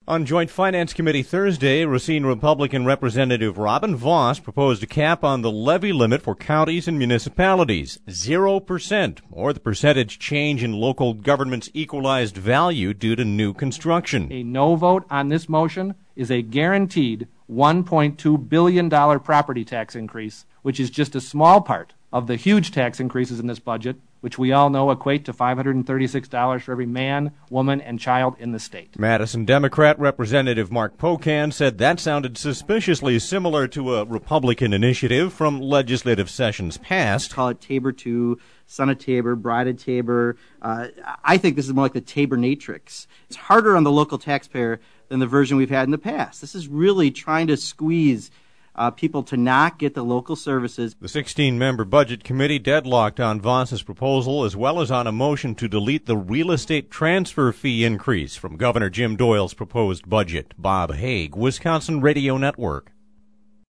On Joint Finance Committee Thursday, Racine Republican Representative Robin Vos proposed a cap on the levy limit for counties and municipalities, 0%, or the percentage change in local government's equalized value due to new construction. A no vote on this motion is a guaranteed $1.2 billion property tax increase, which is just a small part of the huge tax increases in this budget, which we all know equate to $536 for every man, woman, and child in the state. Madison Democrat Representative Mark Pocan said that sounded suspiciously similar to a Republican initiative from legislative sessions past. Call it Tabor 2, Son of Tabor, Bride of Tabor. I think this is more like the Tabor Natrix. It's harder on the local taxpayer than the version we've had in the past. This is really trying to squeeze people to not get the local services. The 16-member Budget Committee deadlocked on Vos's proposal as well as on a motion to delete the real estate transfer fee increase from Governor Jim Doyle's proposed budget. Bob Haig, Wisconsin Radio Network.